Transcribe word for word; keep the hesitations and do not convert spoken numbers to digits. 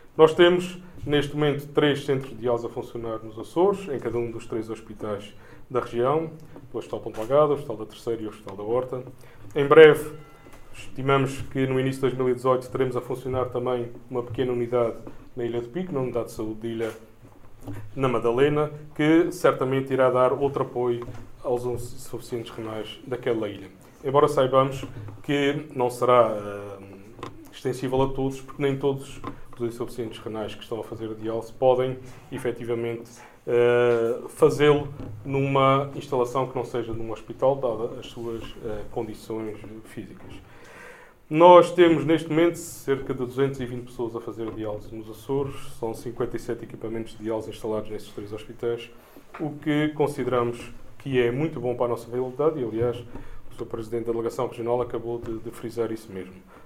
Nós temos, neste momento, três centros de diálise a funcionar nos Açores, em cada um dos três hospitais da região, o Hospital Ponte Lagada, o Hospital da Terceira e o Hospital da Horta. Em breve, estimamos que no início de dois mil e dezoito teremos a funcionar também uma pequena unidade na Ilha de Pico, na Unidade de Saúde de Ilha, na Madalena, que certamente irá dar outro apoio aos insuficientes renais daquela ilha. Embora saibamos que não será uh, extensível a todos, porque nem todos os insuficientes renais que estão a fazer a diálise podem, efetivamente, uh, fazê-lo numa instalação que não seja num hospital, dada as suas uh, condições físicas. Nós temos, neste momento, cerca de duzentas e vinte pessoas a fazer diálise nos Açores. São cinquenta e sete equipamentos de diálise instalados nesses três hospitais, o que consideramos que é muito bom para a nossa realidade e, aliás, o senhor Presidente da Delegação Regional acabou de, de frisar isso mesmo.